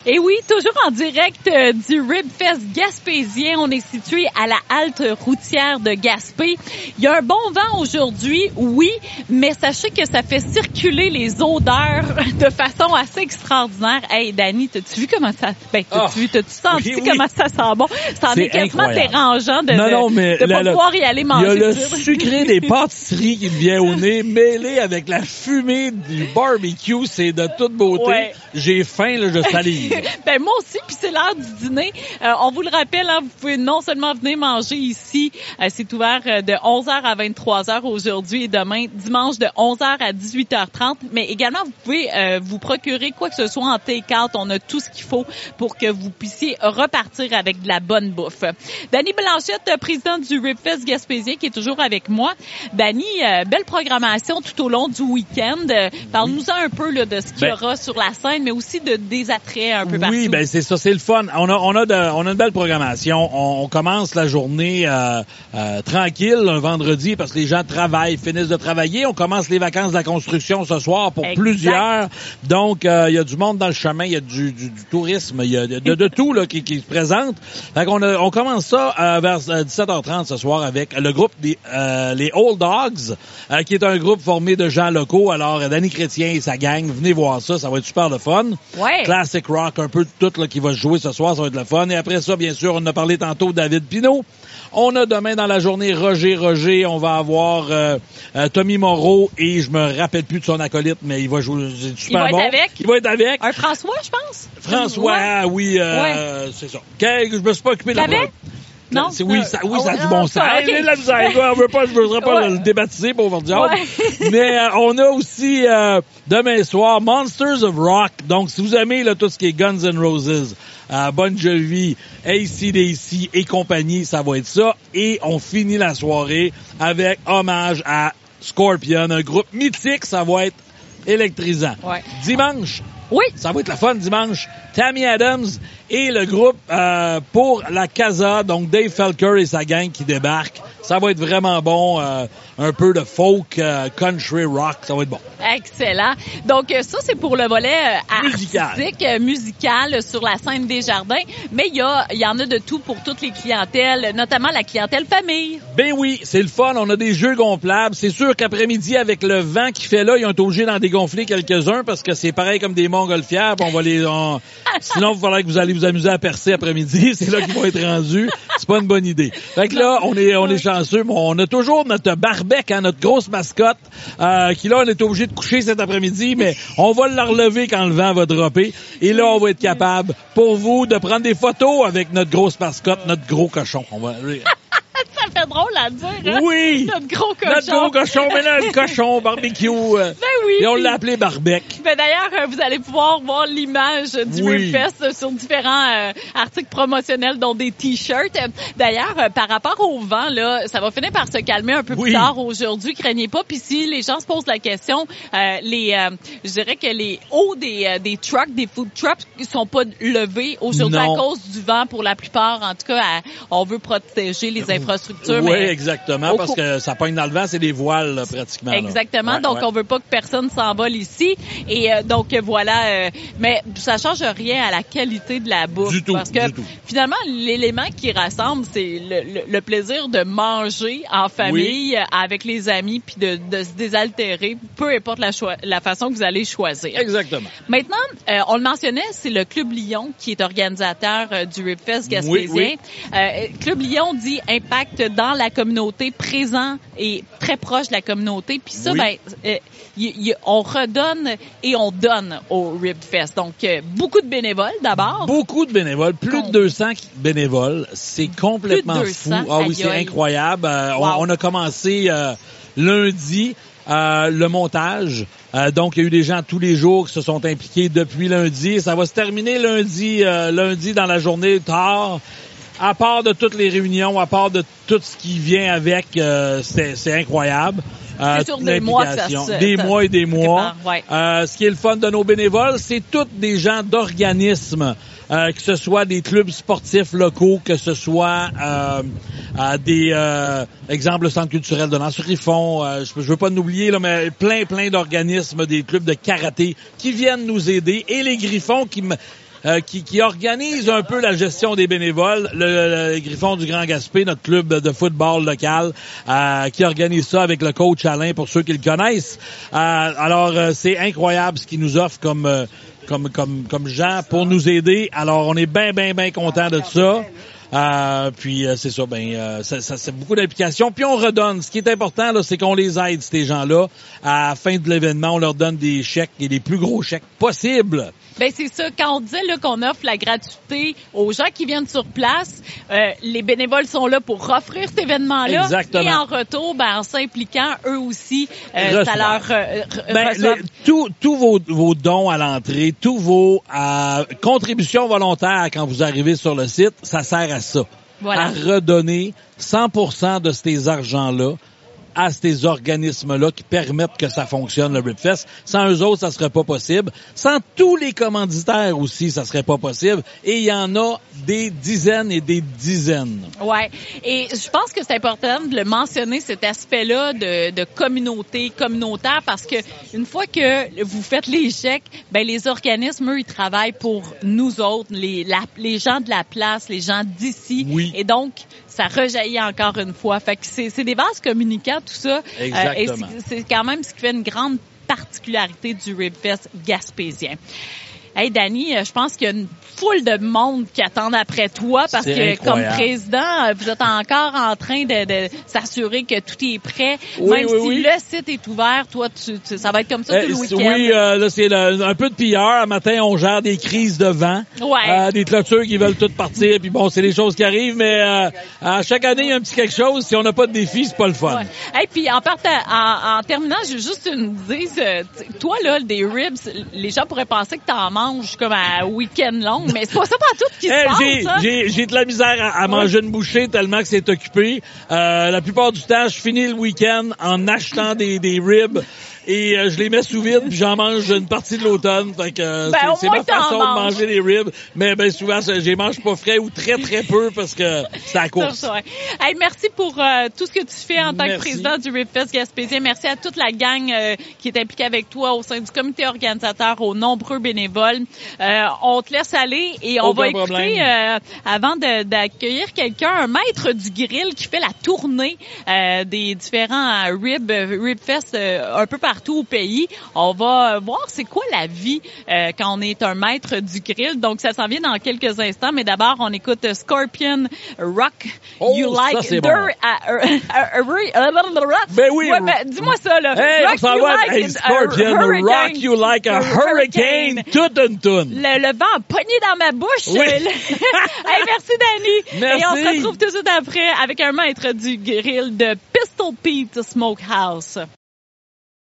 Et oui, toujours en direct du Ribfest gaspésien. On est situé à la halte routière de Gaspé. Il y a un bon vent aujourd'hui, oui, mais sachez que ça fait circuler les odeurs de façon assez extraordinaire. Hey, Dani, t'as-tu vu comment ça... t'as-tu senti comment ça sent bon? Ça en est quasiment dérangeant de pouvoir y aller manger. Il y a le sucré des pâtisseries qui me vient au nez, mêlé avec la fumée du barbecue. C'est de toute beauté. Ouais. J'ai faim, là, je salive. Ben moi aussi, puis c'est l'heure du dîner. On vous le rappelle, hein, vous pouvez non seulement venir manger ici, c'est ouvert de 11h à 23h aujourd'hui et demain, dimanche de 11h à 18h30, mais également vous pouvez vous procurer quoi que ce soit en take-out. On a tout ce qu'il faut pour que vous puissiez repartir avec de la bonne bouffe. Dani Blanchette, présidente du Ribfest gaspésien, qui est toujours avec moi. Dani, belle programmation tout au long du week-end. Parle-nous un peu là, de ce qu'il y aura sur la scène, mais aussi des attraits un peu partout. Oui, ben c'est ça, c'est le fun. On a une belle programmation. On commence la journée tranquille un vendredi parce que les gens travaillent, finissent de travailler. On commence les vacances de la construction ce soir pour plusieurs. Donc il y a du monde dans le chemin, il y a du tourisme, il y a de tout là qui se présente. Fait qu'on on commence ça vers 17h30 ce soir avec le groupe les Old Dogs, qui est un groupe formé de gens locaux. Alors Danny Chrétien et sa gang, venez voir ça va être super le fun. Ouais. Classic rock, un peu de tout là, qui va se jouer ce soir, ça va être le fun. Et après ça, bien sûr, on a parlé tantôt de David Pinault. On a demain dans la journée Roger. On va avoir Tommy Moreau et je me rappelle plus de son acolyte, mais il va jouer super bon. Il va être avec. Un François, je pense. François, oui, c'est ça. Je me suis pas occupé de la non? Ça a du bon sens. Okay. Je voudrais pas le débaptiser pour vous dire. Mais on a aussi demain soir Monsters of Rock. Donc, si vous aimez là, tout ce qui est Guns N' Roses, Bon Jovi, AC/DC et compagnie, ça va être ça. Et on finit la soirée avec hommage à Scorpion, un groupe mythique. Ça va être électrisant. Ouais. Dimanche. Oui. Ça va être la fun dimanche. Tammy Adams et le groupe pour la Casa, donc Dave Felker et sa gang qui débarquent. Ça va être vraiment bon. Un peu de folk, country, rock. Ça va être bon. Excellent. Donc, ça, c'est pour le volet artistique, musical sur la scène des Jardins. Mais il y en a de tout pour toutes les clientèles, notamment la clientèle famille. Ben oui, c'est le fun. On a des jeux gonflables. C'est sûr qu'après-midi, avec le vent qui fait là, ils ont été obligés d'en dégonfler quelques-uns parce que c'est pareil comme des montgolfières. On va sinon, il faudrait que vous allez vous amuser à percer après-midi. C'est là qu'ils vont être rendus. C'est pas une bonne idée. Fait que là, on est chanceux. On a toujours notre Barbec, notre grosse mascotte, qui là, on est obligé de coucher cet après-midi, mais on va la relever quand le vent va dropper. Et là, on va être capable, pour vous, de prendre des photos avec notre grosse mascotte, notre gros cochon. Ça fait drôle à dire, hein? Oui! Notre gros cochon. Notre gros cochon, mais là, le cochon barbecue. Ben oui. Et on l'a appelé Barbec. Ben d'ailleurs, vous allez pouvoir voir l'image du Ribfest sur différents articles promotionnels, dont des t-shirts. D'ailleurs, par rapport au vent, là, ça va finir par se calmer un peu plus tard aujourd'hui. Craignez pas. Puis si les gens se posent la question, je dirais que les hauts des trucks, des food trucks, ils sont pas levés aujourd'hui à cause du vent pour la plupart. En tout cas, on veut protéger les infrastructures. Oui, exactement, parce que ça pogne dans le vent, c'est des voiles là, pratiquement. Exactement, donc on veut pas que personne s'envole ici. Et donc voilà, mais ça change rien à la qualité de la bouffe. Du tout, parce que finalement, l'élément qui rassemble, c'est le plaisir de manger en famille, avec les amis, puis de se désaltérer, peu importe la façon que vous allez choisir. Exactement. Maintenant, on le mentionnait, c'est le Club Lyon qui est organisateur du Ribfest gaspésien. Club Lyon dit impact dans la communauté, présent et très proche de la communauté. Puis ça, on redonne et on donne au Ribfest. Donc, beaucoup de bénévoles d'abord. Beaucoup de bénévoles. Plus de 200 bénévoles. C'est complètement fou. Ah oui, c'est incroyable. On a commencé lundi. Le montage. Donc, il y a eu des gens tous les jours qui se sont impliqués depuis lundi. Ça va se terminer lundi dans la journée tard. À part de toutes les réunions, à part de tout ce qui vient avec, c'est incroyable. C'est sur des mois que ça se... Des mois et des mois. Ouais. Ce qui est le fun de nos bénévoles, c'est tous des gens d'organismes, que ce soit des clubs sportifs locaux, que ce soit exemple, le Centre culturel de Lens-sur-Griffon, je veux pas nous oublier, là, mais plein d'organismes, des clubs de karaté qui viennent nous aider, et les Griffons qui organise un peu la gestion des bénévoles. Le Griffon du Grand Gaspé, notre club de football local, qui organise ça avec le coach Alain, pour ceux qui le connaissent. Alors, c'est incroyable ce qu'il nous offre comme gens pour nous aider. Alors, on est bien content de ça. Puis c'est ça, ça c'est beaucoup d'implications. Puis on redonne. Ce qui est important, là, c'est qu'on les aide, ces gens-là. À la fin de l'événement, on leur donne des chèques et les plus gros chèques possibles. Ben c'est ça. Quand on disait là qu'on offre la gratuité aux gens qui viennent sur place, les bénévoles sont là pour offrir cet événement-là. Exactement. Et en retour, en s'impliquant, eux aussi, ça leur tous vos dons à l'entrée, tous vos contributions volontaires quand vous arrivez sur le site, ça sert à ça. Voilà. À redonner 100% de ces argents-là à ces organismes-là qui permettent que ça fonctionne, le Ribfest. Sans eux autres, ça serait pas possible. Sans tous les commanditaires aussi, ça serait pas possible. Et il y en a des dizaines et des dizaines. Ouais. Et je pense que c'est important de le mentionner, cet aspect-là de communauté, communautaire, parce que une fois que vous faites les chèques, les organismes, eux, ils travaillent pour nous autres, les gens de la place, les gens d'ici. Oui. Et donc, ça rejaillit encore une fois. Fait que c'est des vases communicants, tout ça. Exactement. Et c'est quand même ce qui fait une grande particularité du Ribfest gaspésien. Hey, Dani, je pense qu'il y a une foule de monde qui attendent après toi parce que, comme président, vous êtes encore en train de s'assurer que tout est prêt. Même si le site est ouvert, toi, ça va être comme ça tout le week-end. Oui, là, c'est un peu de pilleur. Un matin, on gère des crises de vent. Ouais. Des clôtures qui veulent toutes partir. Puis bon, c'est des choses qui arrivent, mais à chaque année, il y a un petit quelque chose. Si on n'a pas de défi, c'est pas le fun. Ouais. Hey, puis en terminant, je veux juste une dire, toi, là, des ribs, les gens pourraient penser que t'en manges comme un week-end long, mais c'est pas ça pas tout qui se passe. J'ai de la misère à manger une bouchée tellement que c'est occupé. La plupart du temps, je finis le week-end en achetant des ribs. Et je les mets sous vide, puis j'en mange une partie de l'automne. Fait que c'est ma façon de manger les ribs. Mais souvent, je les mange pas frais ou très peu parce que c'est à course. Hey, merci pour tout ce que tu fais en tant que président du Ribfest gaspésien. Merci à toute la gang qui est impliquée avec toi au sein du comité organisateur, aux nombreux bénévoles. On te laisse aller et on va écouter, avant d'accueillir quelqu'un, un maître du grill qui fait la tournée des différents Ribfest un peu partout au pays. On va voir c'est quoi la vie quand on est un maître du grill. Donc, ça s'en vient dans quelques instants. Mais d'abord, on écoute Scorpion Rock. You Like Ben oui. Dis-moi ça, là. Hey, rock, on s'en va. Hey, Scorpion Rock You Like a Hurricane. Toute une toune. Le vent a pogné dans ma bouche. Oui. Hey, merci, Dani. Merci. Et on se retrouve tout de suite après avec un maître du grill de Pistol Pete Smokehouse.